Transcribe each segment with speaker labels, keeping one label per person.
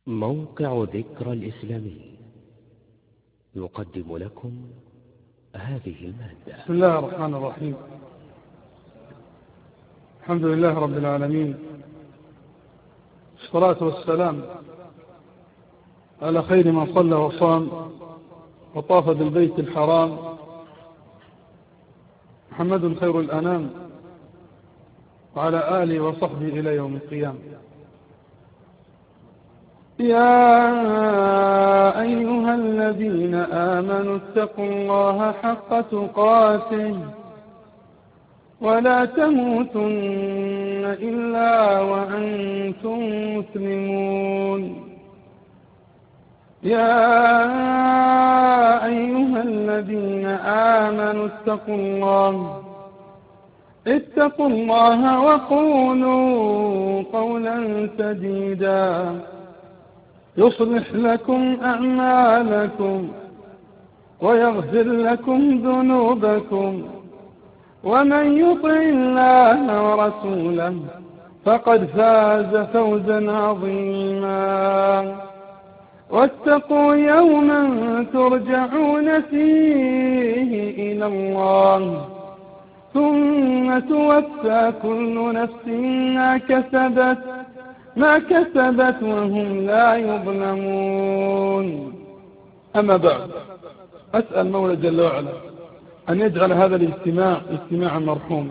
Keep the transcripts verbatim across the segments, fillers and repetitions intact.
Speaker 1: موقع ذكرى الإسلامي يقدم لكم هذه المادة.
Speaker 2: بسم الله الرحمن الرحيم. الحمد لله رب العالمين، الصلاة والسلام على خير من صلى وصام وطاف بالبيت الحرام، محمد خير الأنام، وعلى آله وصحبه إلى يوم القيامة. يا أيها الذين آمنوا اتقوا الله حق تقاته ولا تموتن إلا وأنتم مسلمون. يا أيها الذين آمنوا اتقوا الله اتقوا الله وقولوا قولا سديدا يصلح لكم أعمالكم ويغفر لكم ذنوبكم، ومن يطع الله ورسوله فقد فاز فوزا عظيما. واتقوا يوما ترجعون فيه إلى الله ثم توفى كل نفس ما كسبت ما كسبت وهم لا يظلمون. أما بعد، أسأل مولى جل وعلا أن يجعل هذا الاجتماع اجتماعا مرحوما،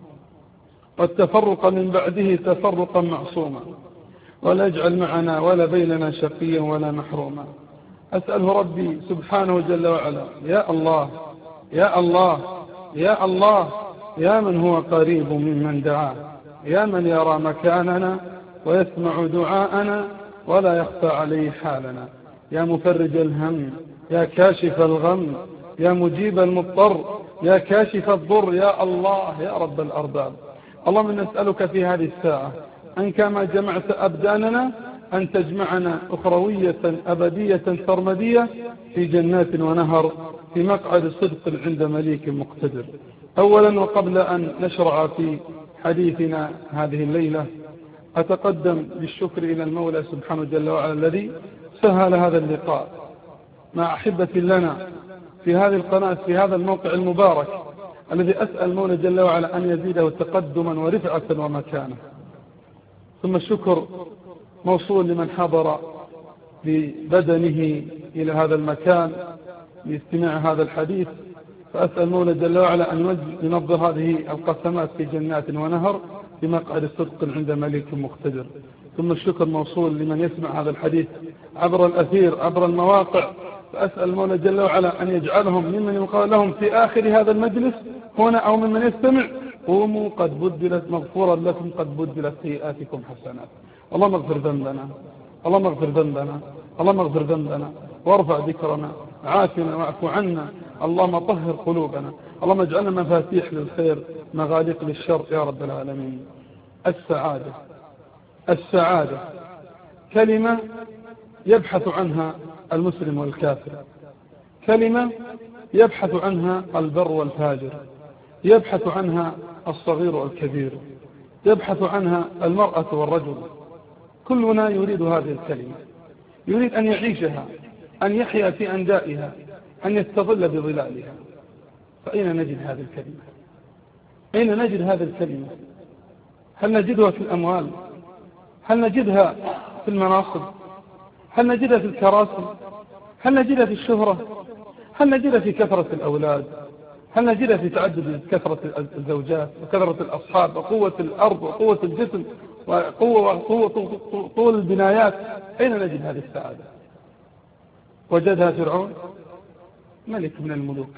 Speaker 2: والتفرق من بعده تفرقا معصوما، ولا يجعل معنا ولا بيننا شقيا ولا محروما. أسأله ربي سبحانه جل وعلا، يا الله يا الله يا الله، يا من هو قريب ممن دعاه، يا من يرى مكاننا ويسمع دعاءنا ولا يخفى عليه حالنا، يا مفرج الهم، يا كاشف الغم، يا مجيب المضطر، يا كاشف الضر، يا الله يا رب الأرباب. اللهم نسألك في هذه الساعة أن كما جمعت أبداننا أن تجمعنا أخروية أبدية سرمدية في جنات ونهر في مقعد صدق عند مليك مقتدر. أولا، وقبل أن نشرع في حديثنا هذه الليلة، أتقدم بالشكر إلى المولى سبحانه جل وعلا الذي سهل هذا اللقاء مع أحبة لنا في هذه القناة في هذا الموقع المبارك الذي أسأل المولى جل وعلا أن يزيده تقدما ورفعة ومكانة. ثم الشكر موصول لمن حضر ببدنه إلى هذا المكان لاستماع هذا الحديث، فأسأل المولى جل وعلا أن ينظر هذه القسمات في جنات ونهر في مقعد الصدق عند مليك مقتدر. ثم الشكر موصول لمن يسمع هذا الحديث عبر الأثير عبر المواقع، فأسأل المولى جل وعلا أن يجعلهم ممن يقال لهم في آخر هذا المجلس هنا أو ممن يستمع: قوموا قد بدلت مغفورا لكم قد بدلت سيئاتكم حسنات. اللهم اغفر ذنبنا اللهم اغفر ذنبنا اللهم اغفر ذنبنا وارفع ذكرنا، عافنا واعف عنا، اللهم طهر قلوبنا، اللهم اجعلنا مفاتيح للخير مغاليق للشر يا رب العالمين. السعادة السعادة كلمة يبحث عنها المسلم والكافر، كلمة يبحث عنها البر والفاجر، يبحث عنها الصغير والكبير، يبحث عنها المرأة والرجل. كلنا يريد هذه الكلمة، يريد أن يعيشها، أن يحيا في أندائها، أن يستظل بظلالها. فأين نجد هذه الكلمة؟ أين نجد هذه الكلمة؟ هل نجدها في الأموال؟ هل نجدها في المناصب؟ هل نجدها في الكراسي؟ هل نجدها في الشهرة؟ هل نجدها في كثرة الأولاد؟ هل نجدها في تعدد كثرة الزوجات وكثرة الأصحاب وقوة الأرض وقوة الجسم وقوة وقوة طول البنايات؟ أين نجد هذه السعادة؟ وجدها فرعون ملك من الملوك،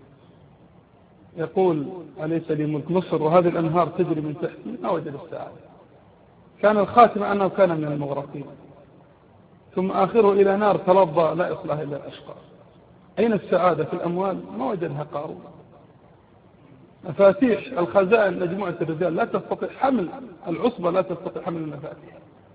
Speaker 2: يقول: أليس لي ملك مصر وهذه الأنهار تجري من تحتي؟ ما وجد السعادة. كان الخاتم أنه كان من المغرقين، ثم آخره إلى نار تلظى لا يصلها إلا الأشقى. أين السعادة؟ في الأموال؟ ما وجدها قارون. مفاتيح الخزائن مجموعة الرجال لا تستطيع حمل العصبة، لا تستطيع حمل المفاتيح.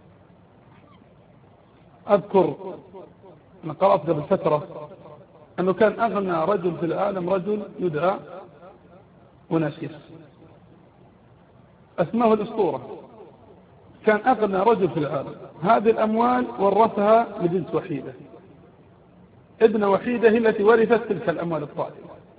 Speaker 2: أذكر أنا قرأت قبل فترة أنه كان أغنى رجل في العالم رجل يدعى وناسيس، اسمه الأسطورة. كان أغنى رجل في العالم هذه الأموال ورثها لبنت وحيدة، ابنة وحيدة هي التي ورثت تلك الأموال الطائلة.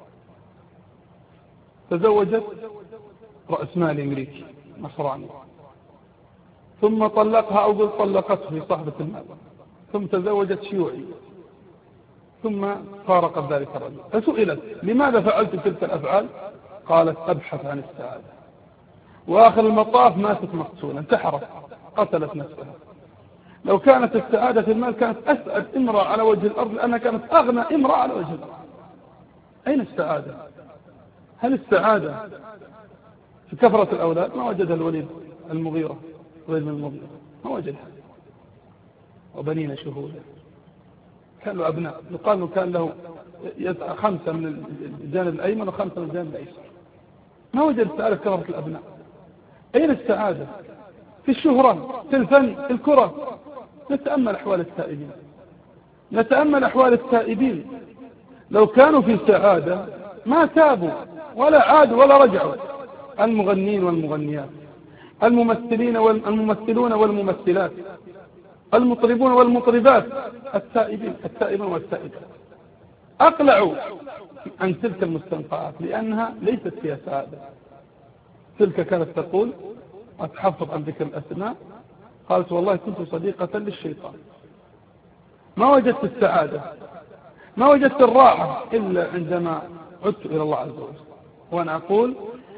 Speaker 2: تزوجت رأس مال أمريكي نصراني، ثم طلقها أو طلقته في صاحبة المال، ثم تزوجت شيوعي، ثم فارقت ذلك الرجل. فسئلت لماذا فعلت تلك الأفعال؟ قالت أبحث عن السعادة. وآخر المطاف ماتت مقتولة، انتحرت، قتلت نفسها. لو كانت السعادة في المال كانت أسعد امرأة على وجه الأرض، لأنها كانت أغنى امرأة على وجه الأرض. أين السعادة؟ هل السعادة في كثرة الأولاد؟ ما وجدها الوليد المغيرة، وليد من المغيرة ما وجدها. وبنين شهودا، كان له أبناء، يقال له كان له خمسة من الجانب الأيمن وخمسة من الجانب الأيسر. ما وجد السعادة في كثرة الأبناء. أين السعادة؟ في الشهرة، في الفن، في الكرة. نتأمل أحوال التائبين، نتأمل أحوال التائبين. لو كانوا في سعادة ما تابوا ولا عادوا ولا رجعوا. المغنين والمغنيات، الممثلين والممثلون والممثلات، المطربون والمطربات، التائبين التائبون والتائبات أقلعوا عن تلك المستنقعات لأنها ليست فيها سعادة. تلك كانت تقول أتحفظ عن ذكر الأسماء، قالت والله كنت صديقة للشيطان. ما وجدت السعادة، ما وجدت الراحة إلا عندما عدت إلى الله عز وجل. وأنا أقول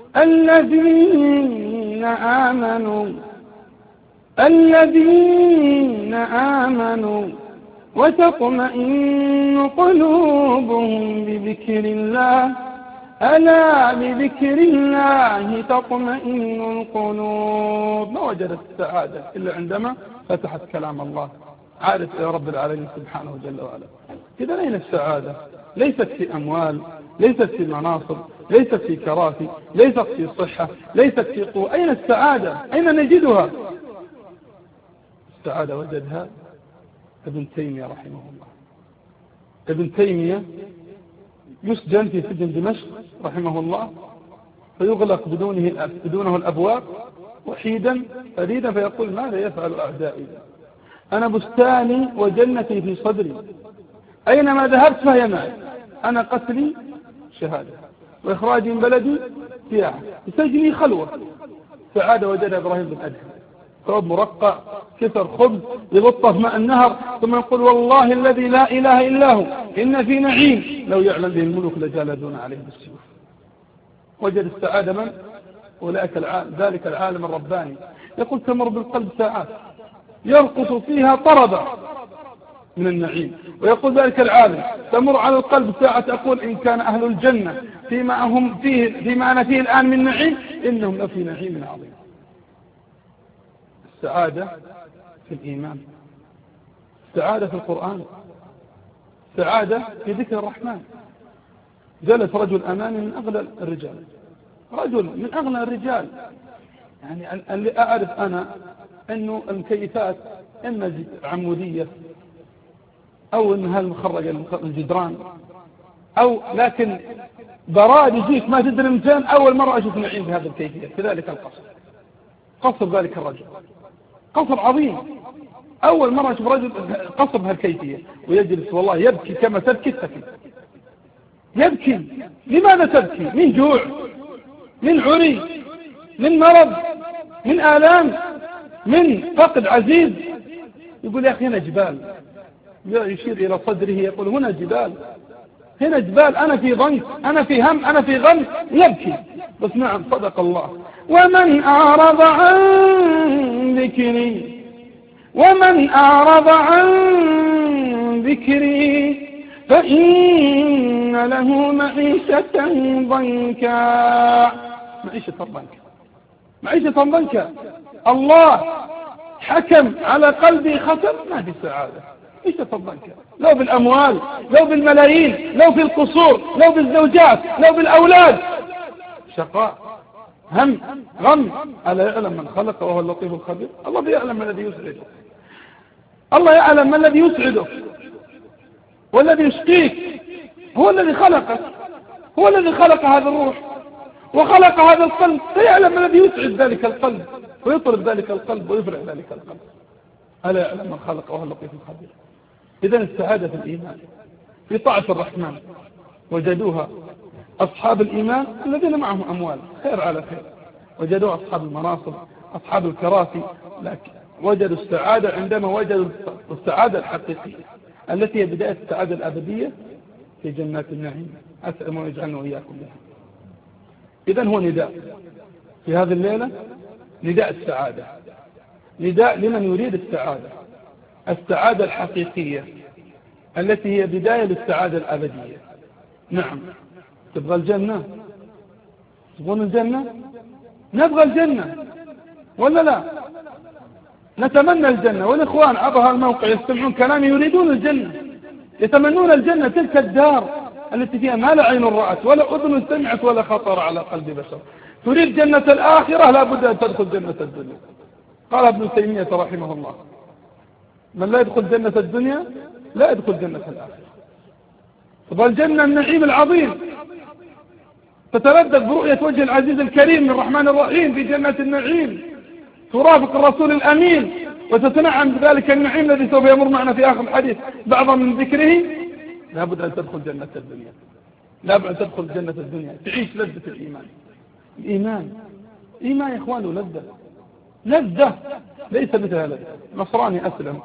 Speaker 2: الذين آمنوا الذين آمنوا وتطمئن قلوبهم بذكر الله، ألا بذكر الله تطمئن القلوب. ما وجدت السعادة إلا عندما فتحت كلام الله، عادت إلى رب العالمين سبحانه جل وعلا. إذا أين السعادة؟ ليست في أموال، ليست في مناصب، ليست في كراسي، ليست في صحة، ليست في قوة. أين السعادة؟ أين نجدها؟ السعادة وجدها ابن تيمية رحمه الله. ابن تيمية يسجن في سجن دمشق رحمه الله، فيغلق بدونه بدونه الأبواب وحيدا فريدا، فيقول ماذا يفعل أعدائي؟ أنا بستاني وجنتي في صدري، أينما ذهبت فهي معي. أنا قتلي شهادة وإخراجي من بلدي سياحة، سجني خلوة. سعادة وجدها إبراهيم بن أدهم، ثوب مرقع، كسر خبز، يلطف ماء النهر، ثم يقول والله الذي لا إله إلا هو إن في نعيم لو يعلم به الملوك لجالدون عليه بالسيوف. وجد السعادة من؟ أولئك العالم، ذلك العالم الرباني. يقول تمر بالقلب ساعات يرقص فيها طربا من النعيم. ويقول ذلك العالم تمر على القلب ساعة أقول إن كان أهل الجنة فيما هم فيه فيما أنا فيه الآن من نعيم إنهم لفي نعيم عظيم. السعادة في الإيمان، السعادة في القرآن، السعادة في ذكر الرحمن. جلس رجل أمامي من أغلى الرجال، رجل من أغلى الرجال، يعني اللي أعرف أنا أنه المكيفات إما عمودية أو أنها المخرجة الجدران، أو لكن براد يجيك ما تدري من فين. أول مرة أشوف نعيم بهذا الكيفية في ذلك القصر، قصر ذلك الرجل قصر عظيم. أول مرة أشوف رجل قصر بهالكيفية ويجلس والله يبكي كما تبكي السفينة. يبكي، لماذا تبكي؟ من جوع، من عري، من مرض، من آلام، من فقد عزيز. يقول يا أخي هنا جبال، يشير إلى صدره يقول هنا جبال، هنا جبال، أنا في ضنك، أنا في هم، أنا في غم. يبكي. بس نعم صدق الله. ومن أعرض عن ذكري ومن أعرض عن ذكري فإن له معيشة ضنكا. معيشة ضنكا، معيشة ضنكا. الله حكم على قلبي ختم، ما في سعادة. معيشة ضنكا، لو بالأموال، لو بالملايين، لو في القصور، لو بالزوجات، لو بالأولاد. شقاء، هم، غم. ألا يعلم من خلق وهو اللطيف الخبير؟ الله يعلم ما الذي يسعدك، الله يعلم ما الذي يسعدك والذي يشقيك. هو الذي خلقك، هو الذي خلق هذا الروح وخلق هذا القلب، فيعلم ما الذي يسعد ذلك القلب ويطلب ذلك القلب ويفرح ذلك القلب. ألا يعلم من خلق وهو اللطيف الخبير. إذن السعادة في الإيمان، في طاعة الرحمن وجدوها أصحاب الإيمان الذين معهم أموال خير على خير، وجدوا أصحاب المناصب أصحاب الكراسي، لكن وجدوا السعادة عندما وجدوا السعادة الحقيقية التي هي بداية السعادة الأبدية في جنات النعيم. أسأل الله يجعلنا وإياكم بها. إذن هو نداء في هذه الليلة، نداء السعادة، نداء لمن يريد السعادة، السعادة الحقيقية التي هي بداية للسعادة الأبدية. نعم، تبغى الجنة؟ تبغون الجنة؟ نبغى الجنة ولا لا؟ نتمنى الجنة، والإخوان عبر هالموقع يستمعون كلامي يريدون الجنة، يتمنون الجنة، تلك الدار التي فيها ما لا عين رأت ولا أذن سمعت ولا خطر على قلب بشر. تريد جنة الآخرة لا بد أن تدخل جنة الدنيا. قال ابن تيمية رحمه الله: من لا يدخل جنة الدنيا لا يدخل جنة الآخرة. تبغى الجنة النعيم العظيم، تتلذذ برؤية وجه العزيز الكريم من الرحمن الرحيم في جنة النعيم، ترافق الرسول الأمين وتتنعم بذلك النعيم الذي سوف يمر معنا في آخر الحديث بعضا من ذكره. لابد أن تدخل جنة الدنيا، لابد أن تدخل جنة الدنيا، تعيش لذة الإيمان. الإيمان إيمان يا إخوان لذة، لذة ليس مثل لذة. نصراني أسلم،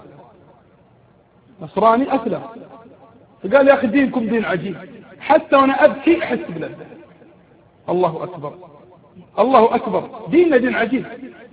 Speaker 2: نصراني أسلم فقال: يا أخي دينكم دين عجيب، حتى وأنا أبكي أحس بلذة. الله أكبر، الله أكبر، ديننا دين عجيب.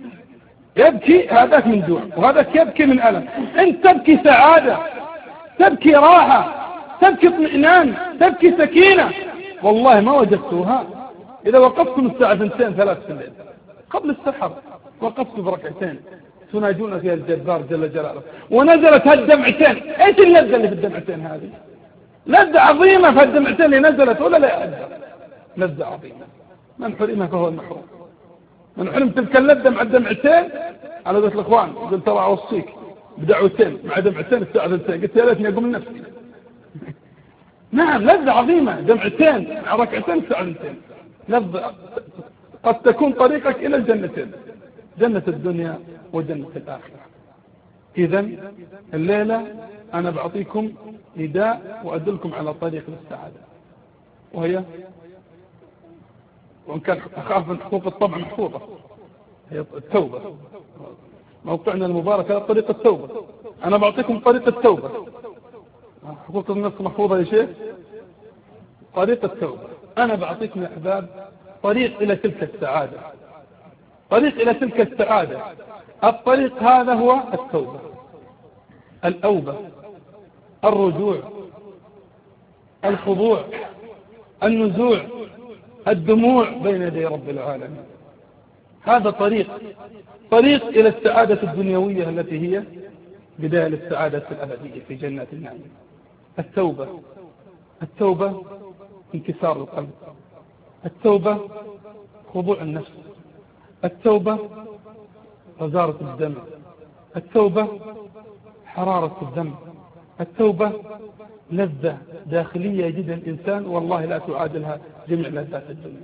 Speaker 2: يبكي هذاك من جوع وهذاك يبكي من ألم، أنت تبكي سعادة، تبكي راحة، تبكي اطمئنان، تبكي سكينة. والله ما وجدتوها إذا وقفتم الساعة اثنتين ثلاث في الليل قبل السحر، وقفتوا بركعتين تناجون فيها الجبار جل جلاله، ونزلت هالدمعتين. ايش اللذة اللي في الدمعتين هذه؟ لذة عظيمة في الدمعتين اللي نزلت ولا لا يا لذة عظيمة. من حرمها فهو المحروم. من حرم تلك اللذة مع الدمعتين على ذات الإخوان قلت ترى أوصيك بدعوتين مع دمعتين الساعة اثنتين، قلت يا ليتني أقوم من نفسي. نعم، لذة عظيمة، دمعتين مع ركعتين الساعة اثنتين، لذة قد تكون طريقك إلى الجنتين، جنة الدنيا وجنة الآخرة. إذن الليلة أنا بعطيكم نداء وأدلكم على طريق للسعادة، وهي وإن كان أخاف من حقوق الطبع محفوظة، هي التوبة. موقعنا المبارك هذا طريق التوبة. أنا بعطيكم طريق التوبة. حقوق النفس محفوظة يا شيخ، طريق التوبة. أنا بعطيكم يا أحباب طريق إلى تلك السعادة، طريق إلى تلك السعادة. الطريق هذا هو التوبة، الأوبة، الرجوع، الخضوع، النزوع، الدموع بين يدي رب العالمين. هذا طريق طريق إلى السعادة الدنيوية التي هي بداية للسعادة الأبدية في جنات النعيم. التوبة، التوبة انكسار القلب، التوبة خضوع النفس، التوبة غزارة الدم، التوبة حرارة الدم، التوبة لذة داخلية يجدها الإنسان والله لا تعادلها جميع لذات الدنيا.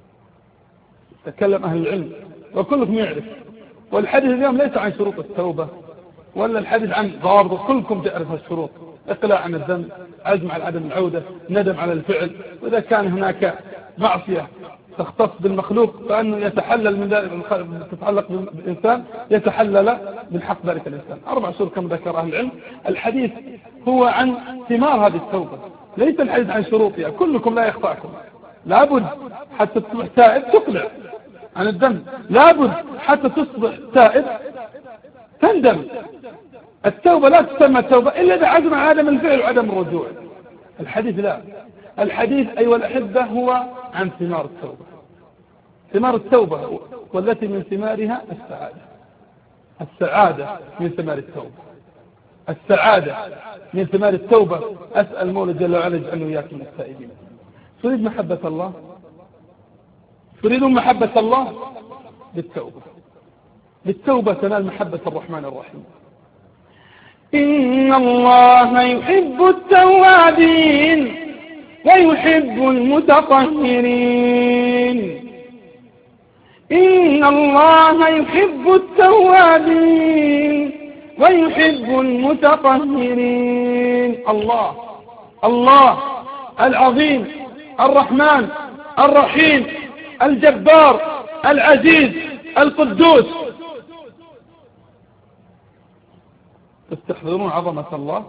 Speaker 2: تكلم أهل العلم وكلكم يعرف، والحديث اليوم ليس عن شروط التوبة ولا الحديث عن ضوابط، كلكم تعرف الشروط: اقلاع عن الذنب، عزم على عدم العودة، ندم على الفعل، وإذا كان هناك معصية تختص بالمخلوق فأنه يتحلل من ذلك، تتعلق بالإنسان يتحلل من حق ذلك الإنسان. أربع شروط كما ذكر أهل العلم. الحديث هو عن ثمار هذه التوبة، ليس الحديث عن شروطها. كلكم لا يخفاكم، لابد حتى تصبح تائب تقلع عن الذنب، لابد حتى تصبح تائب تندم. التوبة لا تسمى التوبة إلا إذا عزم على عدم الفعل وعدم الرجوع. الحديث لا، الحديث أيها الأحبة هو عن ثمار التوبة، ثمار التوبة والتي من ثمارها السعادة. السعادة من ثمار التوبة، السعادة من ثمار التوبة. أسأل المولى جل وعلا يجعلنا وإياكم من التائبين. تريد محبة الله؟ تريدون محبة الله؟ بالتوبة، بالتوبة تنال محبة الرحمن الرحيم. إن الله يحب التوابين ويحب المتطهرين. إن الله يحب التوابين ويحب المتطهرين. الله الله العظيم الرحمن الرحيم الجبار العزيز القدوس. تستحضرون عظمة الله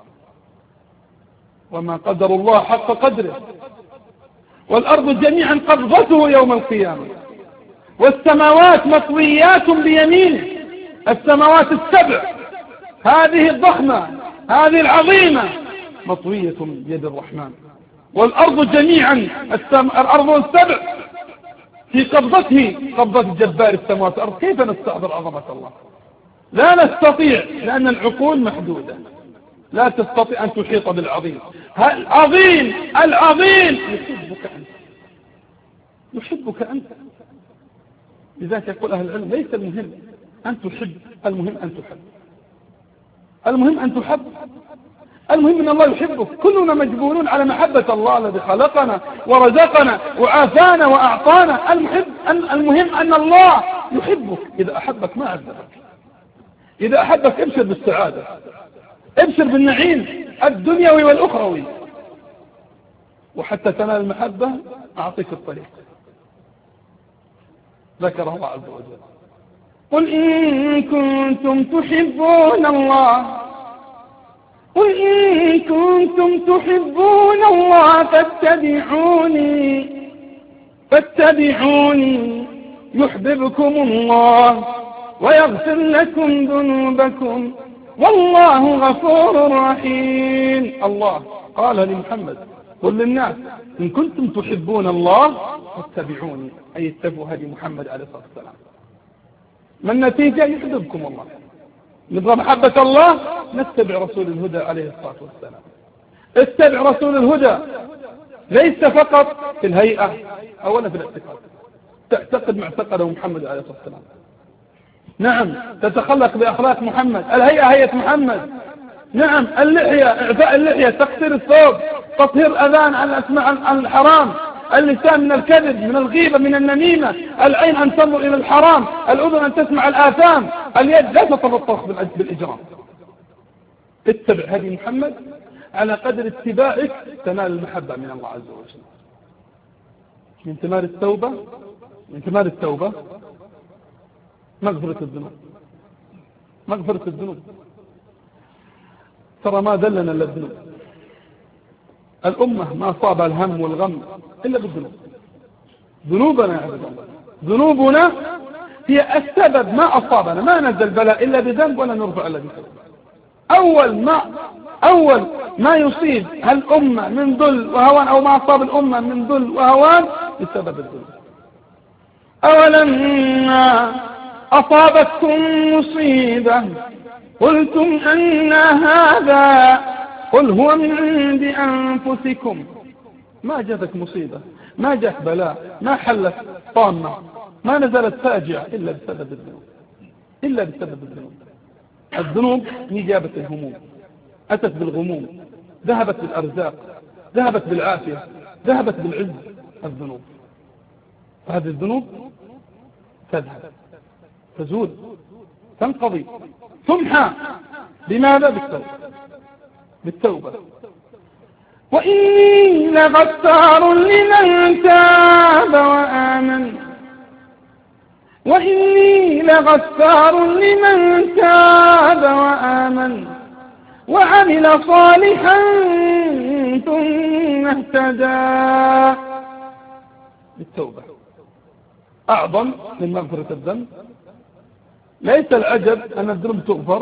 Speaker 2: وما قدر الله حق قدره. والأرض جميعا قبضته يوم القيامة، والسماوات مطويات بيمينه، السماوات السبع هذه الضخمة هذه العظيمة مطوية بيد الرحمن، والأرض جميعا الأرض السبع في قبضته قبضة جبار السماوات والأرض. كيف نستحضر عظمة الله؟ لا نستطيع، لأن العقول محدودة، لا تستطيع أن تحيط بالعظيم. العظيم العظيم يحبك أنت، يحبك أنت. لذلك يقول أهل العلم ليس المهم أن تحب، المهم أن تحب، المهم أن تحب، المهم أن الله يحبك. كلنا مجبولون على محبة الله الذي خلقنا ورزقنا وعافانا وأعطانا. المهم أن, المهم أن الله يحبك. إذا أحبك ما عذبك، إذا أحبك ابشر بالسعادة، ابشر بالنعيم الدنيوي والأخروي. وحتى تنال المحبة أعطيك الطريق، ذكره الله عز وجل: قل إن كنتم تحبون الله قل إن كنتم تحبون الله فاتبعوني فاتبعوني يحببكم الله ويغفر لكم ذنوبكم والله غفور رحيم. الله قال لمحمد: قل للناس إن كنتم تحبون الله فاتبعوني، أي اتبعوا هدي محمد عليه الصلاة والسلام. ما النتيجة؟ يحببكم الله. نبغى محبة الله نتبع رسول الهدى عليه الصلاة والسلام. اتبع رسول الهدى ليس فقط في الهيئة أولا في الاعتقاد، تعتقد معتقده محمد عليه الصلاة والسلام. نعم، تتخلق بأخلاق محمد. الهيئة هيئة محمد. نعم، اللحية إعفاء اللحية، تقصير الثوب، تطهير أذان عن الأسماء عن الحرام، اللسان من الكذب من الغيبة من النميمة، العين أن تنظر إلى الحرام، الأذن أن تسمع الآثام، اليد لا تتلطخ بالإجرام. اتبع هدي محمد، على قدر اتباعك تنال المحبة من الله عز وجل. من ثمار التوبة من ثمار التوبة مغفرة الذنوب. مغفرة الذنوب ترى ما دلنا إلا الذنوب. الأمة ما صاب الهم والغم إلا بالذنوب. ذنوبنا يا عبد الله، ذنوبنا هي السبب ما أصابنا. ما نزل بلاء إلا بذنب ولا نرفع إلا بسبب. أول ما أول ما يصيب الأمة من ذل وهوان، أو ما أصاب الأمة من ذل وهوان بسبب الذنوب. أولما أصابتكم مصيبة قلتم أن هذا قل هو من عند أنفسكم. ما جاءتك مصيبة، ما جاءت بلاء، ما حلت طامة، ما نزلت فاجعة إلا بسبب الذنوب، إلا بسبب الذنوب. الذنوب هي جابت الهموم، أتت بالغموم، ذهبت بالأرزاق، ذهبت بالعافية، ذهبت بالعز. الذنوب، فهذه الذنوب تذهب، تزول، تنقضي، تمحى. بماذا؟ بالتوبة. بالتوبة. وإني لغفار لمن تاب وآمن وإني لغفار لمن تاب وآمن وعمل صالحا ثم اهتدى. بالتوبة أعظم من مغفرة الذنب. ليس العجب أن الذنوب تغفر،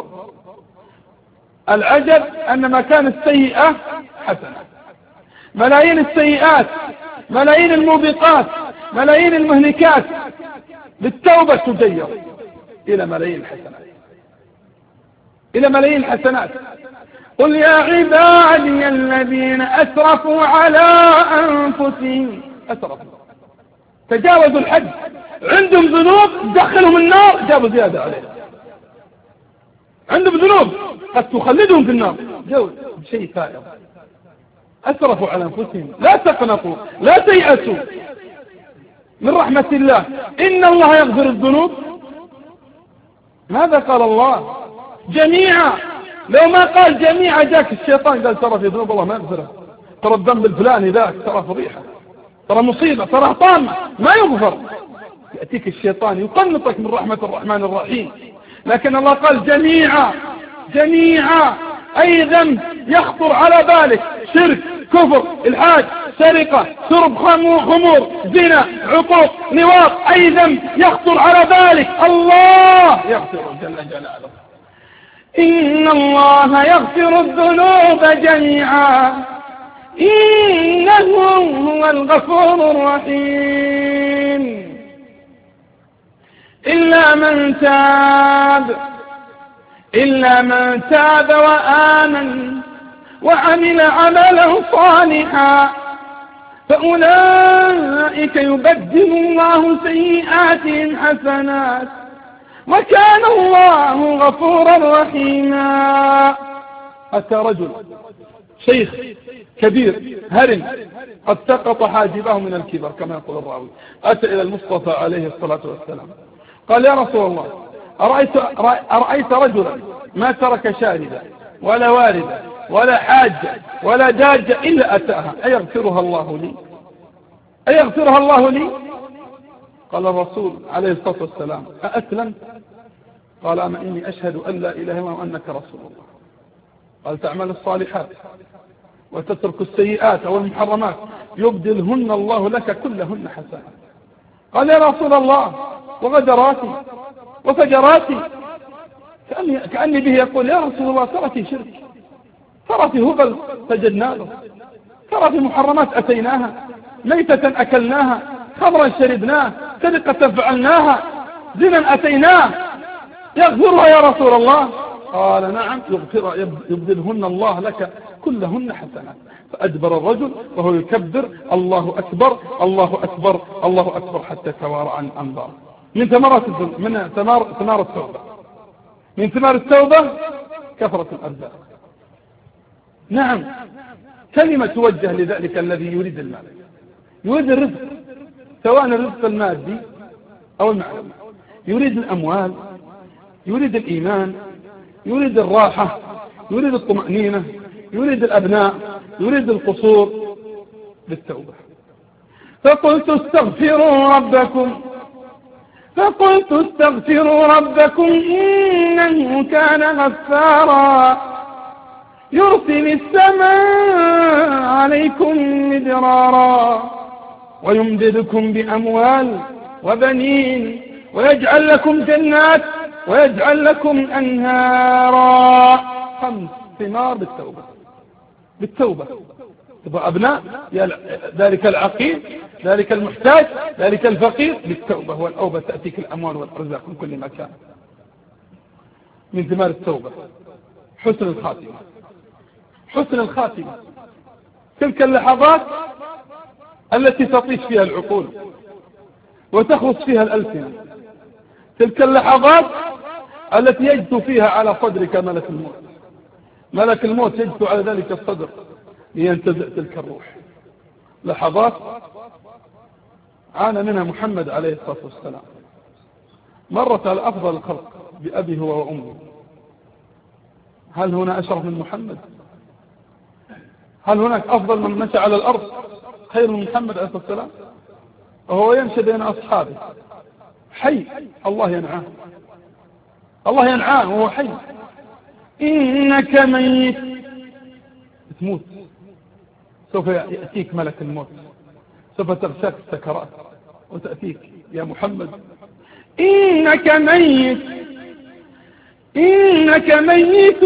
Speaker 2: العجب أن مكان السيئة حسنة. ملايين السيئات، ملايين الموبقات، ملايين المهلكات بالتوبة تجير إلى ملايين الحسنات، إلى ملايين الحسنات. قل يا عبادي الذين أسرفوا على أنفسهم، أسرفوا تجاوزوا الحد، عندهم ذنوب دخلهم النار، جابوا زيادة عليها. عندهم ذنوب قد تخلدهم في النار، جاوز شيء فائض. أسرفوا على أنفسهم. لا تقنطوا، لا تيأسوا من رحمة الله، إن الله يغفر الذنوب. ماذا قال الله؟ جميعا. لو ما قال جميعا جاك الشيطان قال ترى في ذنوب الله ما يغفرها، ترى الذنب الفلاني ذاك ترى فضيحة، ترى مصيبة، ترى طامة ما يغفر. يأتيك الشيطان يقنطك من رحمة الرحمن الرحيم. لكن الله قال جميعا جميعا. أي ذنب يخطر على بالك، شرك، كفر، الحاد، سرقة، شرب خمور، زنا، عقوق، لواط، أي ذنب يخطر على بالك الله يغفر جل جلاله. إن الله يغفر الذنوب جميعا إنه هو الغفور الرحيم. إلا من تاب إلا من تاب وآمن وعمل عملا صالحا فأولئك يبدل الله سيئاتهم حسنات وكان الله غفورا رحيما. أتى رجل شيخ كبير هرم قد سقط حاجبه من الكبر كما يقول الراوي، أتى إلى المصطفى عليه الصلاة والسلام قال يا رسول الله أرأيت, أرأيت رجلا ما ترك شاردا ولا واردا ولا حاجة ولا داجة إلا أتاها، أيغفرها الله لي أيغفرها الله لي؟ قال الرسول عليه الصلاة والسلام أأسلمت؟ قال أما إني أشهد أن لا إله إلا الله وأنك رسول الله. قال تعمل الصالحات وتترك السيئات أو المحرمات يبدلهن الله لك كلهن حسنات. قال يا رسول الله وغدراتي وفجراتي، كأني, كأني به يقول يا رسول الله ترى في شرك، ترى في هبل سجدنا له، ترى في محرمات أتيناها، ميتة أكلناها، خمرا شربناه، سرقة فعلناها، زنا أتيناه، يغفرها يا رسول الله؟ قال نعم يغفر يبدلهن الله لك كلهن حسنات. فأدبر الرجل وهو يكبر الله أكبر الله أكبر الله أكبر حتى توارى عن أنظار. من ثمرات من ثمار ثمار التوبة من ثمار التوبة كثرة الأرزاق. نعم كلمة توجه لذلك الذي يريد المال، يريد الرزق، سواء الرزق المادي أو المعنوي، يريد الأموال، يريد الإيمان، يريد الراحة، يريد الطمأنينة، يريد الأبناء، يريد القصور. بالتوبة. فقلت استغفروا ربكم فقلت استغفروا ربكم إنه كان غفارا يرسل السماء عليكم مدرارا ويمددكم بأموال وبنين ويجعل لكم جنات ويجعل لكم أنهارا. خمس ثمار بالتوبة. بالتوبة تبقى أبناء ذلك العقيم، ذلك المحتاج، ذلك الفقير. بالتوبة والأوبة تأتيك الأموال والأرزاق من كل مكان. من ثمار التوبة حسن الخاتمة. حسن الخاتمة تلك اللحظات التي تطيش فيها العقول وتخلص فيها الألسنة، تلك اللحظات التي يجثو فيها على صدرك ملك الموت. ملك الموت يجثو على ذلك الصدر لينتزع تلك الروح. لحظات عانى منها محمد عليه الصلاة والسلام. مرت على أفضل الخلق بأبي هو وأمه. هل هنا أشرف من محمد؟ هل هناك أفضل من مشى على الأرض خير من محمد عليه الصلاة والسلام؟ وهو يمشي بين أصحابه حي، الله ينعاه، الله ينعاه وهو حي. إنك ميت، تموت، سوف يأتيك ملك الموت، سوف تغشاك السكرات وتأتيك يا محمد. إنك ميت إنك ميت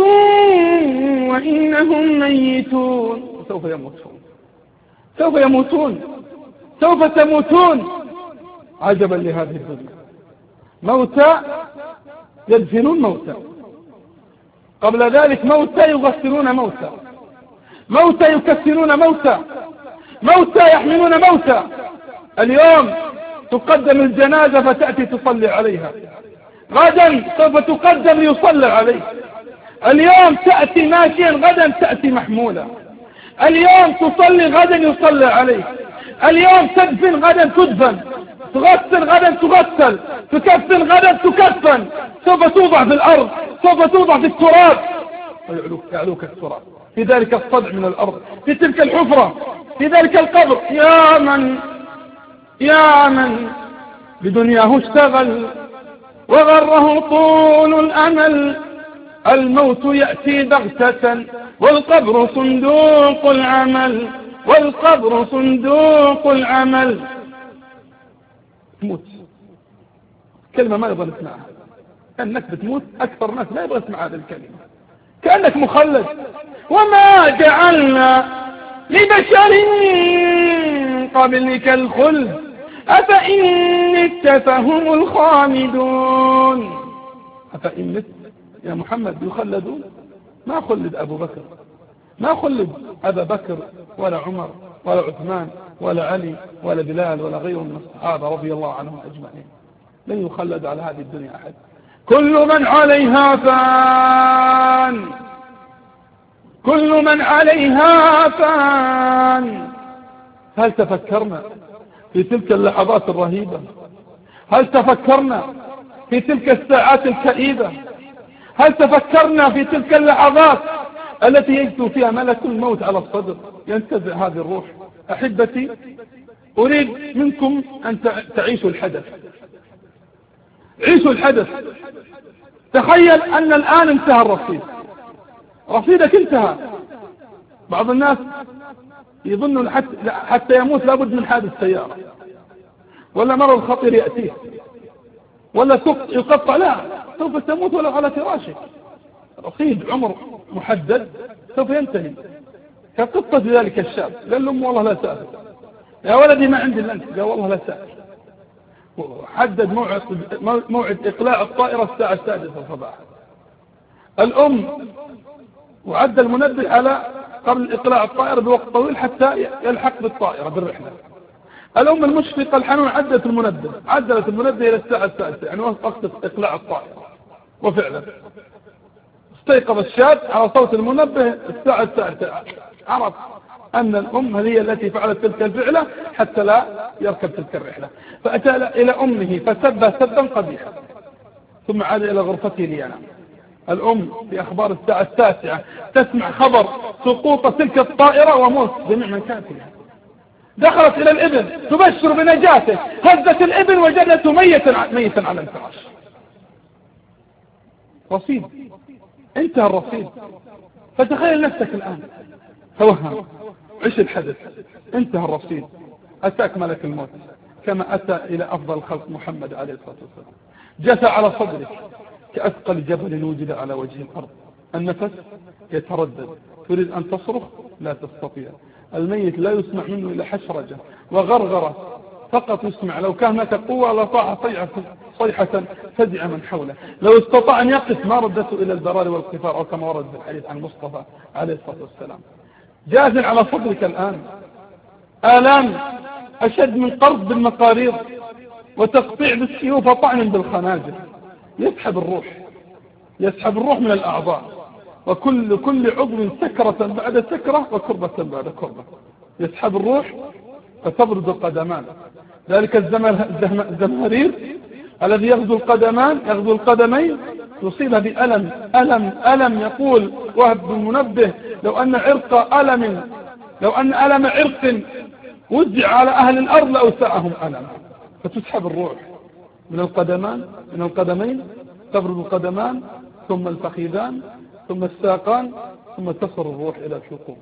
Speaker 2: وإنهم ميتون. سوف يموتون سوف يموتون سوف تموتون. عجبا لهذه الدنيا، موتى يدفنون موتى، قبل ذلك موتى يغسلون موتى، موتى يكسرون موتى، موتى يحملون موتى. اليوم تقدم الجنازة فتأتي تصلي عليها، غدا سوف تقدم ليصلى عليه. اليوم تأتي ماشيا غدا تأتي محمولا. اليوم تصلي غدا يصلى عليه. اليوم تدفن غدا تدفن. تغسل غدا تغسل، تكفن غدا تكفن، سوف توضع في الأرض، سوف توضع في التراب ويعلوك يعلوك التراب في ذلك الصدع من الأرض، في تلك الحفرة، في ذلك القبر. يا من يا من بدنياه اشتغل وغره طول الأمل، الموت يأتي بغتة والقبر صندوق العمل، والقبر صندوق العمل. تموت كلمة ما يبغى نسمعها، كأنك بتموت. أكثر ناس ما يبغى يسمع هذه الكلمة، كأنك مخلد. وما جعلنا لبشر قبلك الخلد أفإن مت فهم الخالدون. أفإن مت يا محمد يخلدون؟ ما خلد أبو بكر، ما خلد أبا بكر ولا عمر ولا عثمان ولا علي ولا بلال ولا غيرهم من الصحابة رضي الله عنهم أجمعين. لن يخلد على هذه الدنيا أحد. كل من عليها فان، كل من عليها فان. هل تفكرنا في تلك اللحظات الرهيبة؟ هل تفكرنا في تلك الساعات الكئيبة؟ هل تفكرنا في تلك اللحظات التي يجثو فيها ملك الموت على الصدر ينتزع هذه الروح؟ أحبتي، أريد منكم أن تعيشوا الحدث، عيشوا الحدث. تخيل أن الآن انتهى الرصيد، رصيدك انتهى. بعض الناس يظن حتى يموت لابد من حادث سيارة ولا مرض خطير يأتيه ولا يقطع، لا، سوف تموت ولو على فراشك. رصيد عمر محدد سوف ينتهي. كقصة ذلك الشاب قال له والله لا سافر يا ولدي، ما عندي الا انت. قال والله لا سافر. حدد موعد موعد اقلاع الطائرة الساعة السادسة صباحا. الام وعد المنبه على قبل اقلاع الطائرة بوقت طويل حتى يلحق بالطائرة بالرحلة. الام المشفقة الحنون عدلت المنبه عدلت المنبه الى الساعة السادسة، يعني وقت اقلاع الطائرة. وفعلا استيقظ الشاب على صوت المنبه الساعة السادسة، عرف أن الأم هي التي فعلت تلك الفعلة حتى لا يركب تلك الرحلة. فأتى إلى أمه فسبها سبا قبيحا، ثم عاد إلى غرفته لينام. الأم في أخبار الساعة التاسعة تسمع خبر سقوط تلك الطائرة وموت جميع من كان فيها. دخلت إلى الابن تبشر بنجاته، هزت الابن وجدته ميتا ميتا على الفراش. رصيد انتهى الرصيد. فتخيل نفسك الآن، توهم، عيش الحدث. انتهى الرصيد، أتاك ملك الموت كما أتى إلى أفضل الخلق محمد عليه الصلاة والسلام. جثى على صدرك كأثقل جبل وجد على وجه الأرض. النفس يتردد، تريد أن تصرخ لا تستطيع. الميت لا يسمع منه إلا حشرجة وغرغرة فقط يسمع. لو كان هناك قوة لطاع صيحة فزع من حوله. لو استطاع أن يقف ما ردته إلى البرار والقفار، أو كما ورد في الحديث عن المصطفى عليه الصلاة والسلام. جاث على صدرك الآن آلام أشد من قرض بالمقاريض وتقطيع بالسيوف وطعن بالخناجر. يسحب الروح، يسحب الروح من الأعضاء، وكل كل عضو سكرة بعد سكرة وكربة بعد كربة. يسحب الروح فتبرد القدمان. ذلك الزمهرير الذي يغزو القدمان يغزو القدمين يصيبها بألم ألم ألم. يقول وهب بن منبه لو أن عرق ألم لو أن ألم عرق وزع على أهل الأرض لأوسعهم ألم. فتسحب الروح من القدمان من القدمين، تبرد القدمان ثم الفخذان ثم الساقان، ثم تصل الروح إلى الحلقوم.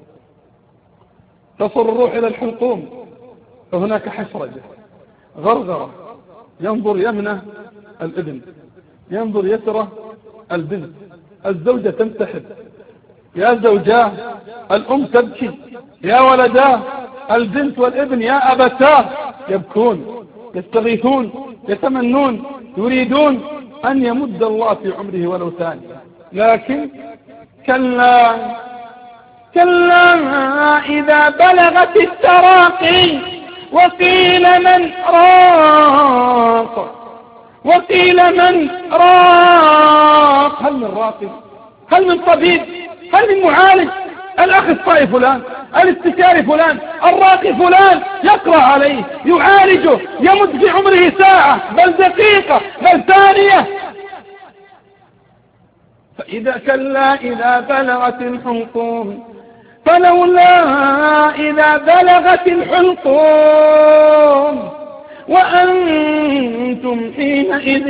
Speaker 2: تصل الروح إلى الحلقوم فهناك حشرجة غرغرة. ينظر يمنه الابن، ينظر يسره البنت. الزوجة تنتحب، يا زوجاه. الأم تبكي، يا ولداه. البنت والابن يا أبتاه يبكون، يستغيثون، يتمنون، يريدون أن يمد الله في عمره ولو ثانية. لكن كلا كلا إذا بلغت التراقي وقيل من راق وقيل من راق. هل من راقي؟ هل من طبيب؟ هل من معالج؟ الأخ الصائي فلان، الاستشاري فلان، الراقي فلان، يقرأ عليه، يعالجه، يمد في عمره ساعة بل دقيقة بل ثانية. فإذا كلا إذا بلغت الحلقوم فلولا إذا بلغت الحلقوم وأنتم حينئذ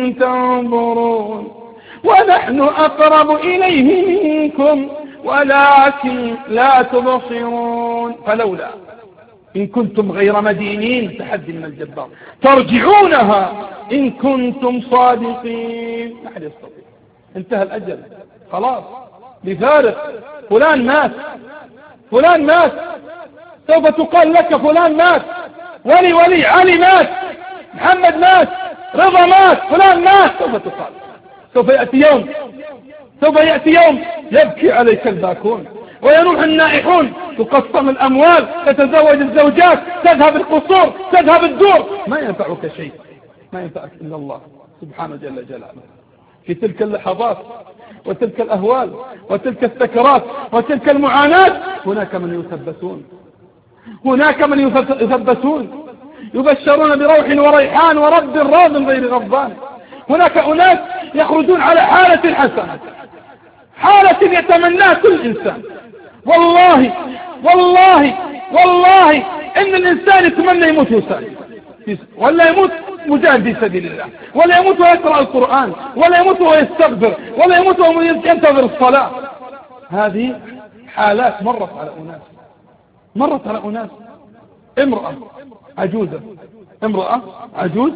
Speaker 2: تنظرون ونحن أقرب إليه منكم ولكن لا تبصرون. فلولا إن كنتم غير مدينين، تحدي من الجبار، ترجعونها إن كنتم صادقين. ما حد يستطيع، انتهى الأجل خلاص، بفارق. فلان مات، فلان مات، سوف تقال لك فلان مات، ولي ولي علي مات، محمد مات، رضا مات، فلان مات، سوف تقال. سوف يأتي يوم سوف يأتي يوم يبكي عليك الباكون ويروح النائحون، تقسم الأموال، تتزوج الزوجات، تذهب القصور، تذهب الدور، ما ينفعك شيء، ما ينفعك إلا الله سبحانه جل جلاله. في تلك اللحظات وتلك الأهوال وتلك السكرات وتلك المعاناة هناك من يثبتون، هناك من يثبتون يبشرون بروح وريحان ورب راض غير غضبان. هناك أناس يخرجون على حالة حسنة، حالة يتمناها كل إنسان. والله والله والله إن الإنسان يتمنى يموت وسائل، ولا يموت مجاهد في سبيل الله، ولا يموت ويقرأ القرآن، ولا يموت ويستغفر، ولا يموت وينتظر الصلاة. هذه حالات مرت على أناس، مرت على أناس. امرأة عجوزة، امرأة عجوز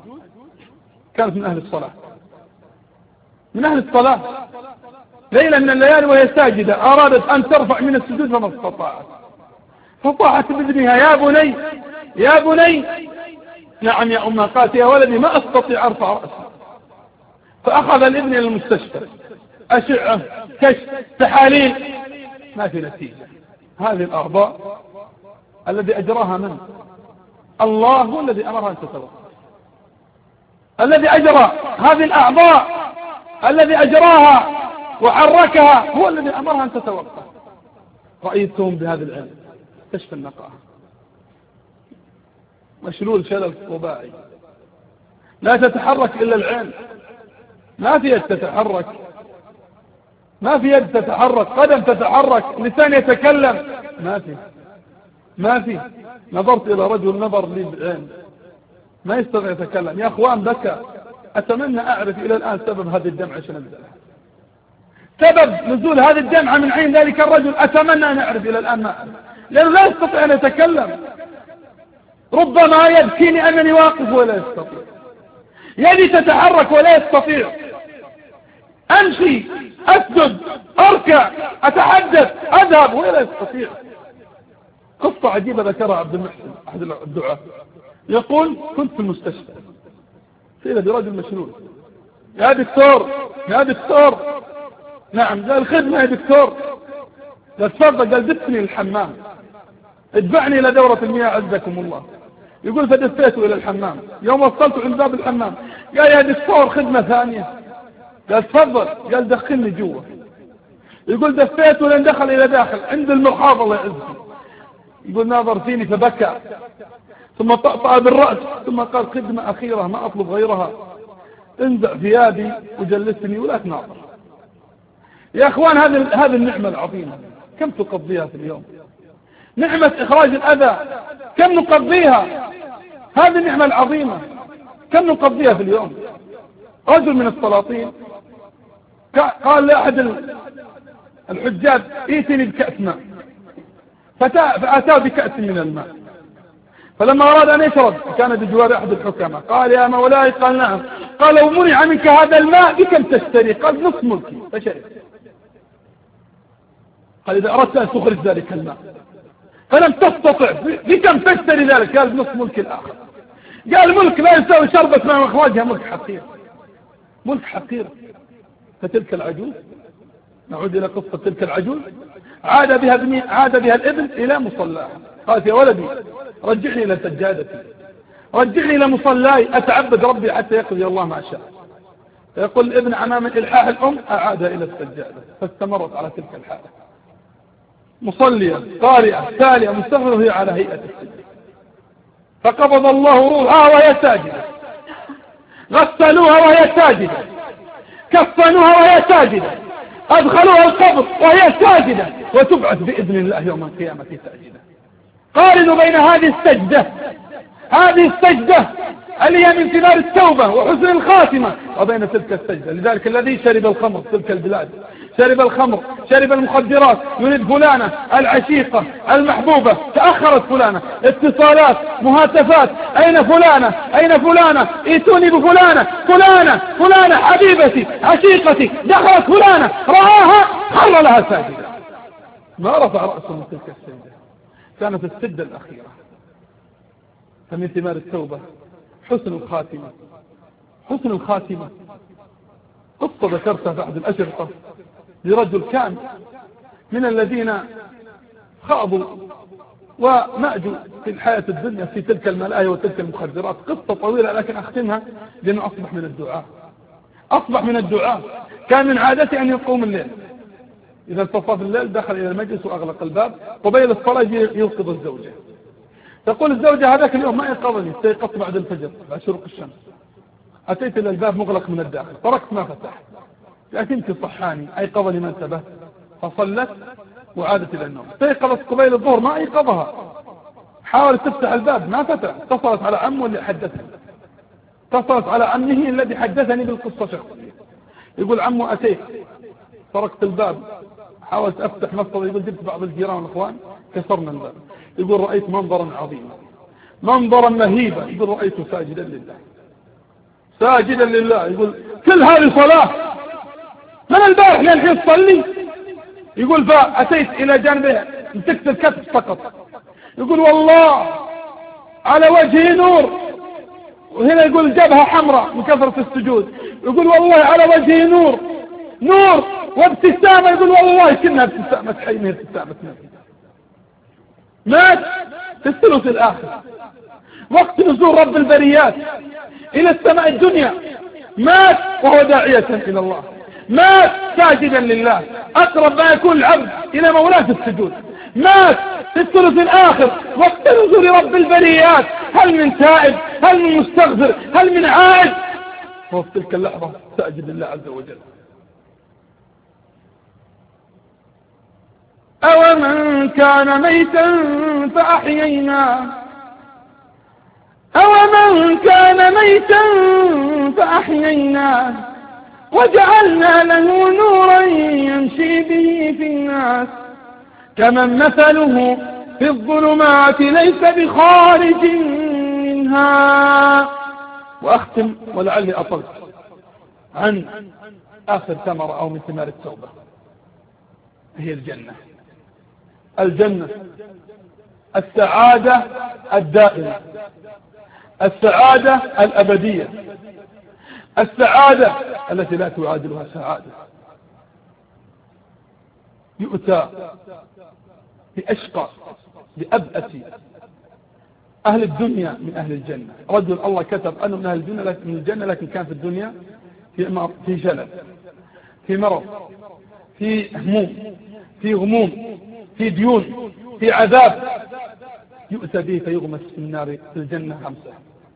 Speaker 2: كانت من أهل الصلاة، من أهل الصلاة، ليلة من الليالي وهي ساجدة أرادت أن ترفع من السجود فما استطاعت، فطاعت بابنها: يا بني يا بني. نعم يا أمها. قالت: يا ولدي ما أستطيع أرفع رأسي. فأخذ الابن إلى المستشفى، أشعة، كشف، تحاليل، ما في نتيجة. هذه الأعضاء الذي أجراها من؟ الله هو الذي أمرها أن تتوقف. الذي أجرى هذه الأعضاء، الذي أجراها وحركها، هو الذي أمرها أن تتوقف. رأيتهم بهذا العلم، كشف النقاهة، مشلول شلل رباعي، لا تتحرك إلا العين، ما في يد تتحرك، ما في يد تتحرك، قدم تتحرك، لسان يتكلم، ما في ما في نظرت إلى رجل نظر لي بالعين ما يستطيع يتكلم. يا أخوان بكى. أتمنى أعرف إلى الآن سبب هذه الدمعة شنو نزلها، سبب نزول هذه الدمعة من عين ذلك الرجل. أتمنى أن أعرف إلى الآن، ما أعرف، لأنه لا يستطيع أن يتكلم. ربما يبكيني أنني واقف ولا يستطيع، يدي تتحرك ولا يستطيع، أمشي، أسجد، أركع، أتحدث، أذهب ولا يستطيع. قصة عجيبة ذكرها عبد المحسن أحد الدعاة، يقول: كنت في المستشفى، قيل برجل مشلول: يا دكتور يا دكتور. نعم. قال: خدمة يا دكتور. قال: تفضل. قال: دفني للحمام، ادفعني إلى دورة المياه عزكم الله. يقول: فدفيته إلى الحمام. يوم وصلت عند باب الحمام قال: يا دكتور خدمة ثانية. قال: تفضل. قال: دخلني جوا. يقول: دفيته لن دخل إلى داخل عند المرحاض الله يعزكم. يقول: ناظر فيني فبكى، ثم طأطأ بالرأس، ثم قال: خدمة أخيرة ما أطلب غيرها، انزع ثيابي وجلسني ولا تناظر. يا أخوان، هذه هذه النعمة العظيمة كم تقضيها في اليوم؟ نعمة إخراج الأذى كم نقضيها؟ هذه النعمة العظيمة كم نقضيها في اليوم؟ رجل من السلاطين قال لأحد الحجاج: ائتني بكأس ماء، فأتاه بكأس من الماء. فلما أراد أن يشرب كان بجوار أحد الحكماء، قال: يا مولاي. قال: نعم. قال: لو منع منك هذا الماء بكم تشتري؟ قال: نصف ملكي. فشرب. قال: إذا أردت أن تخرج ذلك الماء فلم تستطع بكم تشتري ذلك؟ قال: نصف ملك الآخر. قال: ملك لا يساوي شربة ماء وإخراجها ملك حقير، ملك حقير. فتلك العجوز، نعود إلى قصة تلك العجوز، عاد بها ابن عاد بها الابن إلى مصلاها. قالت: يا ولدي رجعني إلى سجادتي، رجعني إلى مصلاي أتعبد ربي حتى يقضي الله ما شاء. فيقول الابن: أمام إلحاح الأم أعاد إلى السجادة، فاستمرت على تلك الحالة. مصلية قارئة تالية مستغفرة وهي على هيئة السجدة، فقبض الله روحها وهي ساجدة، غسلوها وهي ساجدة، كفنوها وهي ساجدة، أدخلوها القبر وهي ساجدة، وتبعث بإذن الله يوم القيامة ساجدة. قارنوا بين هذه السجدة هذه السجدة اللي هي من ثمار التوبة وحسن الخاتمة وبين تلك السجدة. لذلك الذي شرب الخمر في تلك البلاد، شرب الخمر، شرب المخدرات، يريد فلانة العشيقة المحبوبة، تأخرت فلانة، اتصالات، مهاتفات، أين فلانة أين فلانة، ائتوني بفلانة، فلانة فلانة حبيبتي عشيقتي، دخلت فلانة رآها خر لها ساجدة، ما رفع رأسه من تلك السجدة. كانت السجدة الأخيرة. فمن ثمار التوبة حسن الخاتمة. حسن الخاتمة قصة ذكرتها في أحد الأشرطة لرجل كان من الذين خاضوا ومأجوا في الحياة الدنيا في تلك الملاهي وتلك المخدرات. قصة طويلة لكن أختمها لأنه أصبح من الدعاء أصبح من الدعاء كان من عادته أن يقوم الليل، إذا انتصف الليل دخل إلى المجلس وأغلق الباب، قبيل الصلاة يوقظ الزوجة، تقول الزوجة هذاك اليوم ما يقظني، استيقظت بعد الفجر بعد شروق الشمس، أتيت إلى الباب مغلق من الداخل، طرقت ما فتح، لكنك صحاني أيقظني من انتبه، فصلت وعادت إلى النوم. استيقظت قبيل الظهر ما أيقظها، حاولت تفتح الباب ما فتح، اتصلت على عمه اللي حدثني، اتصلت على عمه الذي حدثني بالقصة شخصيا، يقول عمه أتيت طرقت الباب، حاولت أفتح مفصل، يقول جبت بعض الجيران والأخوان كسرنا الباب، يقول رأيت منظرا عظيما منظرا مهيبا، يقول رأيته ساجدا لله ساجدا لله، يقول كل هذه صلاة من البارح للحين تصلي، يقول فأتيت إلى جانبه مسكت الكتف فقط، يقول والله على وجهه نور، وهنا يقول جبهة حمراء من كثرة السجود، يقول والله على وجهه نور نور وابتسامة، يقول والله كنا ابتسامة حي من ابتسامة نبي. مات في الثلث الآخر وقت نزول رب البريات إلى السماء الدنيا، مات وهو داعية إلى الله، مات ساجدا لله، أقرب ما يكون العبد إلى مولاه في السجود، مات في الثلث الآخر وقت نزول رب البريات، هل من تائب هل من مستغفر هل من عائد، هو في تلك اللحظة ساجد لله عز وجل. أو من كان ميتا فأحييناه أو من كان ميتا فأحييناه وجعلنا له نورا يمشي به في الناس كمن مثله في الظلمات ليس بخارج منها. وأختم ولعلي أطلت عن آخر ثمرة أو من ثمار التوبة، هي الجنة. الجنة السعادة الدائمة، السعادة الأبدية، السعادة التي لا تعادلها سعادة. يؤتى بأشقى بأبأس أهل الدنيا من أهل الجنة. رجل الله كتب أنه من أهل الجنة لكن من الجنة لكن كان في الدنيا في في جلل، في مرض، في هموم، في غموم، في ديون، في عذاب، يؤتى به فيغمس في النار في الجنة غمسة،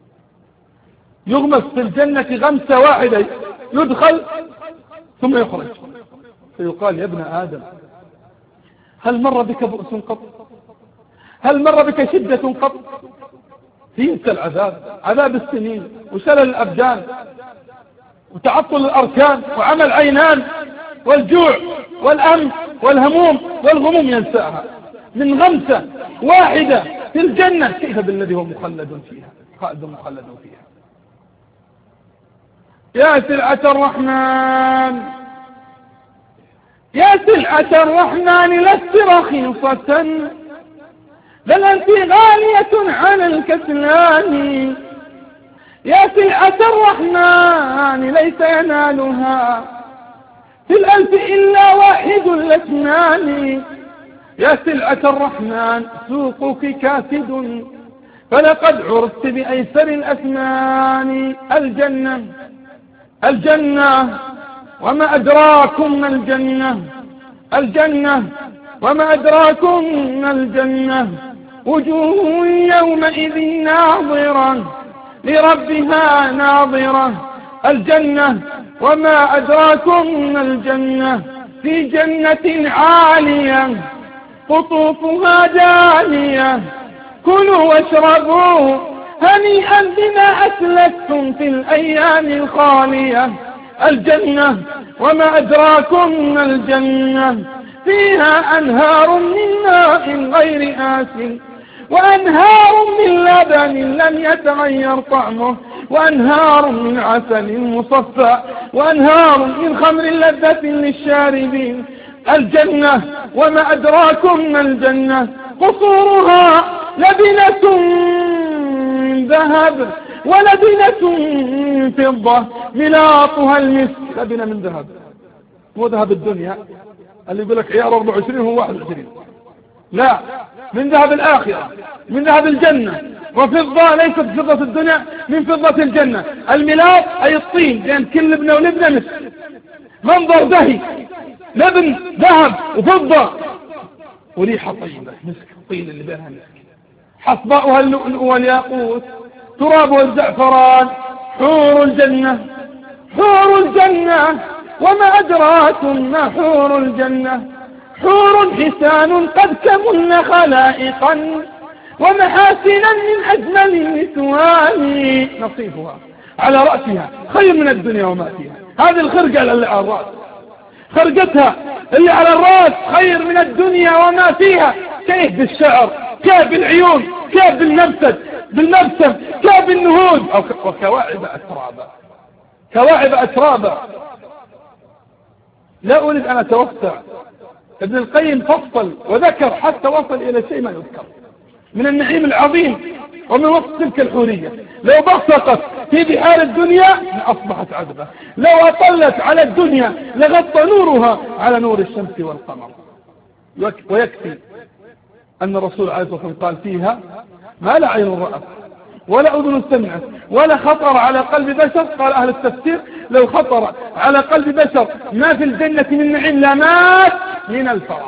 Speaker 2: يغمس في الجنة غمسة واحدة، يدخل ثم يخرج، فيقال يا ابن آدم هل مر بك بؤس قط؟ هل مر بك شدة قط؟ فيك العذاب، عذاب السنين وشلل الأبدان وتعطل الأركان وعمل عينان والجوع والأمن والهموم والغموم ينساها من غمسة واحدة في الجنة، كيف بالذي هو مخلد فيها خالد مخلد فيها. يا سلعة الرحمن يا سلعة الرحمن لست رخيصة بل أنت غالية على الكسلان. يا سلعة الرحمن ليس ينالها في الألف إلا واحد الأثنان. يا سلعة الرحمن سوقك كاسد فلقد عرفت بأيسر الأثمان. الجنة الجنة وما أدراكم ما الجنة. الجنة وما أدراكم ما الجنة وجوه يومئذ ناظرة لربها ناظرة. الجنة وما أدراكم ما الجنة في جنة عالية قطوفها دانية كلوا واشربوا هنيئا بما أسلفتم في الأيام الخالية. الجنة وما أدراكم ما الجنة فيها أنهار من ماء غير آسن وأنهار من لبن لم يتغير طعمه وأنهار من عسل مصفى وأنهار من خمر لذة للشاربين. الجنة وما أدراكم ما الجنة قصورها لبنة من ذهب ولبنة من فضة ملاطها المسك. لبنة من ذهب مو ذهب الدنيا اللي يقول لك عيار أربعة وعشرين هو واحد وعشرين، لا، من ذهب الآخرة، من ذهب الجنة. وفضة ليست فضة الدنيا، من فضة الجنة. الملاط أي الطين، لأن كل لبنة ولبنة مسك، منظر دهي، لبن ذهب وفضة، وريحة طيبة مسك، الطين اللي بينها مسك، حصباؤها اللؤلؤ والياقوت، ترابها الزعفران. حور الجنة، حور الجنة وما أدراكم ما حور الجنة حور حسان قد كمن خلائقا ومحاسنا من أجمل النسوان نصيفها على رأسها خير من الدنيا وما فيها. هذه الخرقة اللي على الرأس، خرقتها اللي على الرأس خير من الدنيا وما فيها. كيف بالشعر، كيف بالعيون، كيف بالنبسد بالنبسم، كيف بالنهود، وكواعب أترابا، كواعب أترابا. لا أريد أن أتوسع. ابن القيم فصل وذكر حتى وصل إلى شيء ما يذكر من النعيم العظيم ومن وسط تلك الحورية. لو بصقت في بحار الدنيا أصبحت عذبة، لو أطلت على الدنيا لغطى نورها على نور الشمس والقمر. ويكفي أن الرسول عليه الصلاة والسلام قال فيها ما لا عين رأت ولا أذن سمعت ولا خطر على قلب بشر. قال أهل التفسير لو خطر على قلب بشر ما في الجنة من نعيم لمات من الفرح.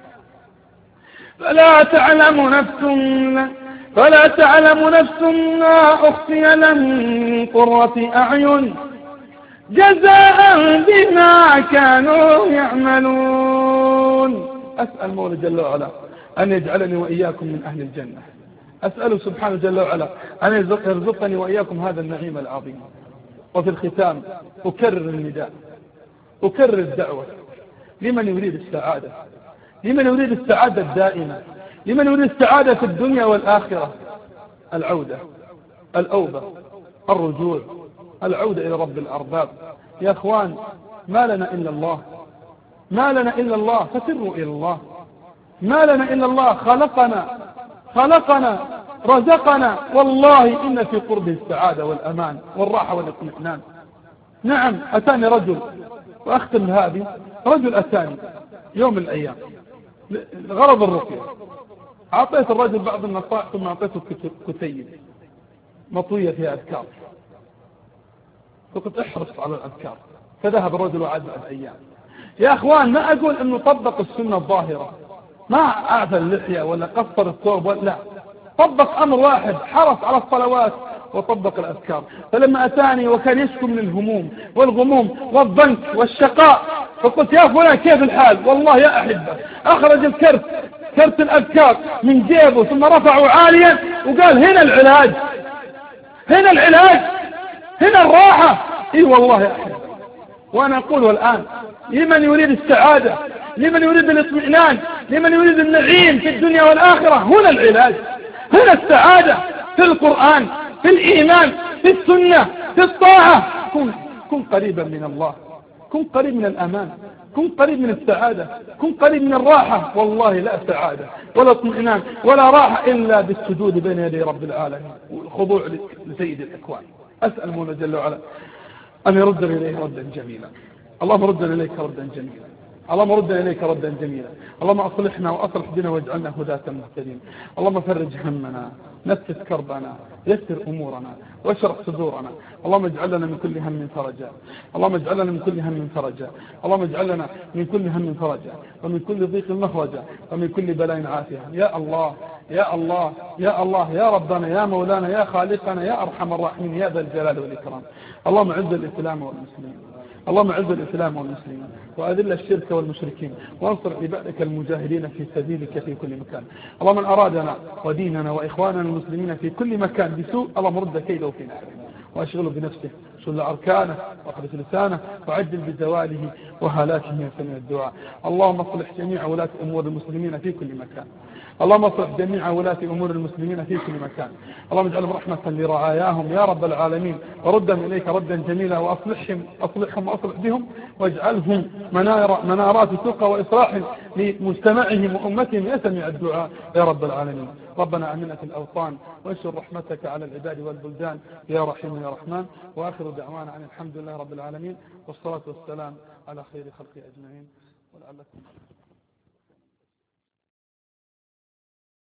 Speaker 2: فلا تعلم نفس فلا تعلم نفس ما أخفي لهم من قرة أعين جزاء بما كانوا يعملون. أسأل مولى جل وعلا أن يجعلني وإياكم من أهل الجنة. أسأله سبحانه جل وعلا أن يرزقني وإياكم هذا النعيم العظيم. وفي الختام أكرر النداء، أكرر الدعوة لمن يريد السعادة، لمن يريد السعادة الدائمة، لمن يريد السعادة في الدنيا والآخرة. العودة، الأوبة، الرجوع، العودة إلى رب الأرباب. يا أخوان ما لنا إلا الله، ما لنا إلا الله، فسروا إلى الله. ما لنا إلا الله، خلقنا خلقنا رزقنا. والله إن في قربه السعادة والأمان والراحة والاطمئنان. نعم أتاني رجل، وأختم هذه، رجل أتاني يوم من الأيام غرض الرقية. أعطيت الرجل بعض النصائح ثم أعطيته كتيب مطوية فيها أذكار، فقلت احرص على الأذكار. فذهب الرجل وعاد بعد أيام. يا أخوان ما أقول أنه طبق السنة الظاهرة، ما أعفى اللحية ولا قصر الثوب ولا لا، طبق أمر واحد، حرص على الصلوات وطبق الأذكار. فلما أتاني وكان يشكو من الهموم والغموم والضنك والشقاء، فقلت يا فلان كيف الحال؟ والله يا أحبه أخرج الكرت، كرت الأذكار من جيبه ثم رفعه عاليا وقال هنا العلاج، هنا العلاج، هنا الراحة. اي والله يا أحبه. وأنا أقوله الآن لمن يريد السعادة، لمن يريد الاطمئنان، لمن يريد النعيم في الدنيا والآخرة، هنا العلاج، هنا السعادة، في القرآن، في الإيمان، في السنة، في الطاعة. كن, كن قريبا من الله، كن قريب من الأمان، كن قريب من السعادة، كن قريب من الراحة. والله لا سعادة ولا اطمئنان ولا راحة إلا بالسجود بين يدي رب العالمين والخضوع لسيد الأكوان. أسأل مولى جل وعلا أن يردنا إليه ردا جميلا. اللهم ردنا إليك ردا جميلا، اللهم ردنا إليك ردا جميلا. اللهم أصلحنا وأصلح بنا واجعلنا هداة مهتدين. اللهم فرج همنا، نفس كربنا، يسر أمورنا، واشرح صدورنا. اللهم اجعل لنا من كل هم فرجا. اللهم اجعل لنا من كل هم فرجا. اللهم اجعل لنا من كل هم فرجا، ومن كل ضيق مخرجا، ومن كل بلاء عافية. يا الله يا الله يا الله يا ربنا يا مولانا يا خالقنا يا أرحم الراحمين يا ذا الجلال والإكرام. اللهم اعز الإسلام والمسلمين. اللهم اعز الإسلام والمسلمين وأذل الشرك والمشركين وانصر عبادك المجاهدين في سبيلك في كل مكان. اللهم من أرادنا وديننا وإخواننا المسلمين في كل مكان بسوء اللهم رد كيده في نحره وأشغله بنفسه، شل أركانه واخرج لسانه وعجل بزواله وهلاكه من سمع الدعاء. اللهم اصلح جميع ولاة أمور المسلمين في كل مكان. اللهم اصلح جميع ولاة أمور المسلمين في كل مكان. اللهم اجعلهم رحمة لرعاياهم يا رب العالمين، وردهم إليك ردا جميلا، وأصلحهم أصلحهم وأصلح بهم، واجعلهم منار منارات تقى وإصلاح لمجتمعهم وأمتهم يسمع الدعاء يا رب العالمين. ربنا آمنا في الأوطان وانشر رحمتك على العباد والبلدان يا رحيم يا رحمن. وآخر دعوانا أن الحمد لله رب العالمين، والصلاة والسلام على خير خلق أجمعين. ولعلكم